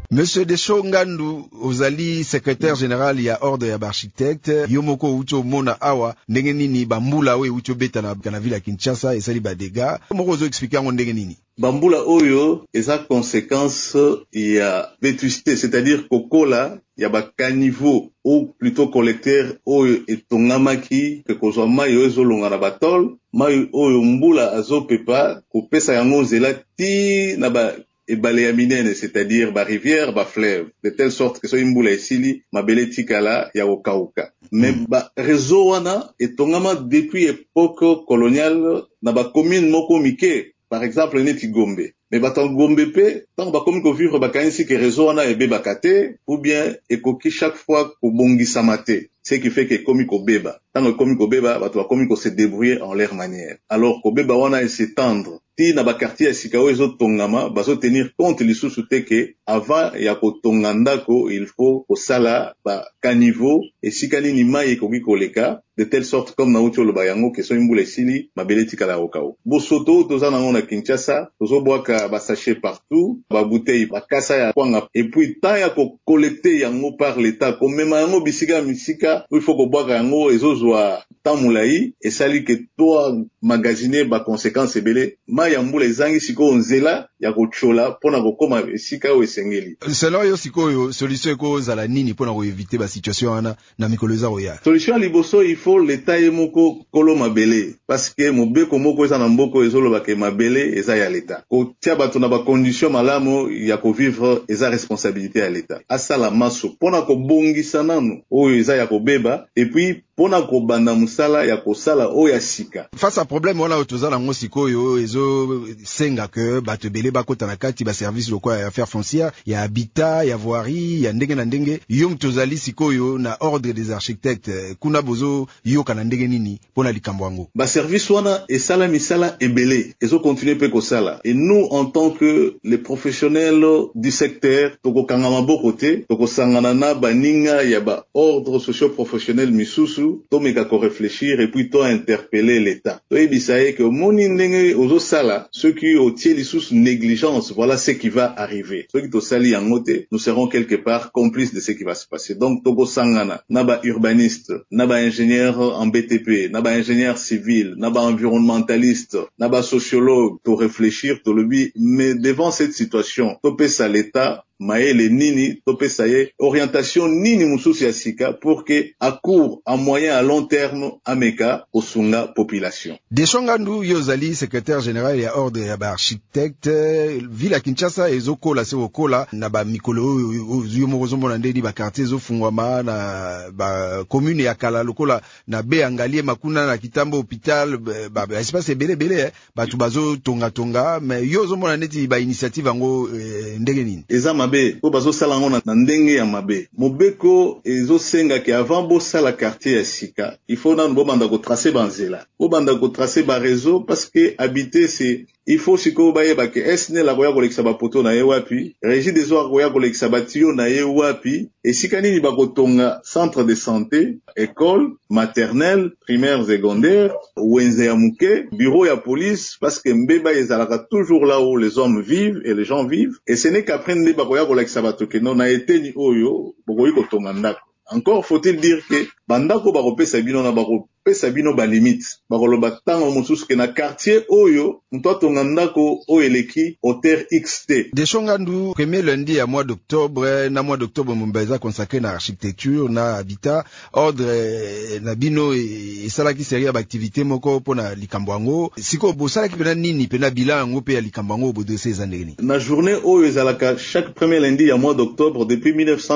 Monsieur Deshongandu ozali secrétaire général ya ordre ya architecte yomoko ucho mona awa ndenge nini bambula we ucho beta na ville ya Kinshasa esali badega moko zo expliquer ngo ndenge nini bambula oyo eza conséquence ya vétusté, c'est-à-dire kokola ya bakaniveau ou plutôt collecteur oyo etongamaki ke kozwa mai oyo ezolonga na batol mai oyo mbula azopepa kopesa yango nzela ti na ba ebale ya minene, c'est-à-dire ba rivière ba fleuve, de telle sorte que soki mbula esili mabele tikala ya kokauka. Mais ba réseau wana etongama depuis époque coloniale na ba commune moko mike, par exemple neti Gombe. Mais bato Gombe pe tant bakomi ko vivre bakanisi ke réseau wana ebebaka te ou bien ekoki chaque fois kobongisama te, ce qui fait que komi kobeba tant komi kobeba bato bakomi ko se débrouiller en leur manière. Alors kobeba wana s'étendre ti na ba quartier ya sika oyo ezotongama bazo tenir compte lisusu te ke avant ya kotonga ndako il faut kosala ba caniveau esika nini mai ekoki koleka de telle sorte comme na uti oloba yango ke so mbula esili mabele tikala okao bosoto toza nango na Kinshasa tozobwaka ba sachet partout ba bouteille bakasa ya kwanga et puis tant ya ko collecter yango par l'état komema yango bisika misika il faut kobwaka yango ezozwa tamulai esali ke toi magasiner ba conséquences ebele mai ya mbula ezangi siko nzela ya kochola pona kokoma esika o esengeli. Selon yo sikoyo solution eko zala nini pona ko éviter ba situation wana na mikolo za oya. Solution liboso il faut l'état yemoko kolo mabele parce que mobeko moko eza na mboko ezoloba ke mabele eza ya l'état. Ko tia bato na ba condition malamu ya ko vivre eza responsabilité ya l'état. Asala maso pona ko bongisa nanu oyo eza ya kobeba et puis pona ko banda musala ya kosala oyo ya sika. Face à problème wana otozala ngo sikoyo ezo senga que bato belé bakota na kati ba service lokwa ya affaires foncières ya habitat ya voirie ya ndenge na ndenge yong tozali sikoyo na ordre des architectes kuna bozo yoka na ndenge nini pona likambo yango ba service wana esala misala ebele ezo continuer pe kosala et nous en tant que les professionnels du secteur toko kangama bokote toko sangana na baninga ya ba ordre socio-professionnel misusu to meka ko réfléchir et puis to interpeller l'état to ebisaye que moni ndenge ozo sala ceux qui otie lisusu négligence, voilà ce qui va arriver. Ceux qui to sali yangote, nous serons quelque part complices de ce qui va se passer. Donc Togo Sangana, naba urbaniste, naba ingénieur en BTP, naba ingénieur civil, naba environnementaliste, naba sociologue, to réfléchir, to lebi, mais devant cette situation, to pesa l'état maele nini topesa ye orientation nini mususu ya sika pour que à court, à moyen, à long terme ameka osunga population. Deshongandu yozali secrétaire général ya ordre ya ba architecte ville ya Kinshasa ezokola se okola na ba mikolo yomozombo na ndedi ba quartier zofungwama na ba commune ya kala lokola na be angalie makuna na kitambo hôpital ba espace belé batu bazo tonga mais yozombo na ndedi ba initiative ngo ndenge nini mabe po bazo sala ngo na ndenge ya mabe mobeko ezo senga ke avant bo sala quartier ya sika il faut na bo banda ko tracer banzela bo banda ko tracer ba réseau parce que habiter c'est il faut siko ba yeba ke esne la koya kolekisa ba poto na ye wapi régie des eaux koya kolekisa ba tuyau na ye wapi esika nini ba kotonga centre de santé école maternelle primaire secondaire wenze ya muke bureau ya police parce que mbeba ezalaka toujours là où les hommes vivent et les gens vivent et ce n'est qu'après ndeba koya kolekisa bato ke non na eteni oyo bokoyi kotonga ndako. Encore faut-il dire que bandako bakopesa bino na bakopesa bino ba limite bakoloba tango mosusu ke na quartier oyo mto atonga ndako oyo eleki hauteur XT. Deshongandu premier lundi ya mois d'octobre na mois d'octobre mbeza consacré na architecture na habitat ordre na bino esalaki série ya activité moko pona likambo yango siko bosalaki pena nini pena bilan yango pe ya likambo yango bodose ezandeni na journée oyo ezalaka chaque premier lundi ya mois d'octobre depuis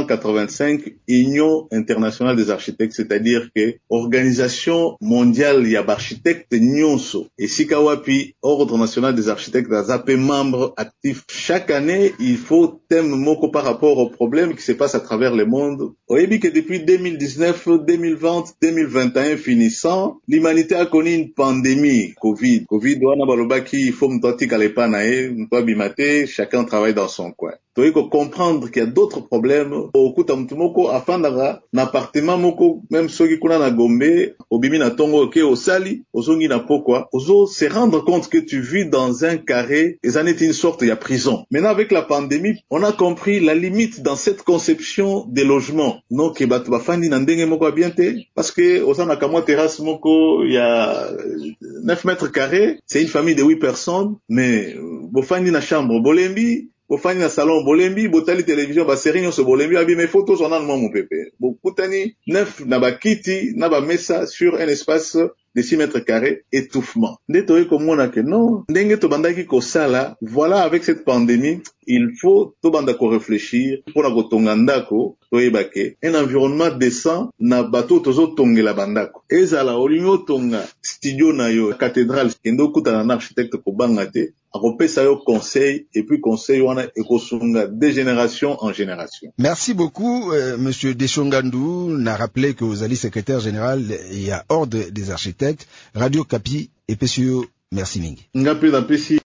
1985 Union internationale des architectes, c'est-à-dire que organisation mondiale ya architecte nyonso esika wapi ordre national des architectes azape membre actif. Chaque année il faut thème moko par rapport aux problèmes qui se passent à travers le monde. Oyebi que depuis 2019 2020 2021 finissant l'humanité a connu une pandémie Covid wana balobaki il faut mtotika lepa na e mto bimate chacun travaille dans son coin. toyeko comprendre qu'il y a d'autres problèmes okuta mutu moko afandaka na appartement moko même soki kuna na Gombe obimi na tongo ke osali ozongi na pokwa ozo se rendre compte que tu vis dans un carré et ça n'est une sorte il y a prison. Maintenant avec la pandémie on a compris la limite dans cette conception des logements donc bato bafandi na ndenge moko bien te parce que osana kamwa terrasse moko il y a 9 mètres carrés, c'est une famille de 8 personnes mais bofandi na chambre bolembi bofandi na salon bolembi botali télévision ba série nyonso bolembi abi mes photos on a mon pépé bokutani 9 na bakiti na ba mesa sur un espace de 6 mètres carrés, étouffement. Nde toye komona ke non, ndenge to bandaki ko sala, voilà avec cette pandémie, il faut to banda ko réfléchir pour na kotonga ndako, toyebake un environnement décent na bato tozo tongela bandako. Ezala olingo tonga studio na yo, cathédrale, kendo kutana na architecte ko bangate, akopesa yo conseil et puis conseil wana ekosunga de génération en génération. Merci beaucoup monsieur Deshongandou n'a rappelé que vous allez secrétaire général il y a ordre des architectes Radio Kapi et PCO. Merci mingi. Ngapi na pesi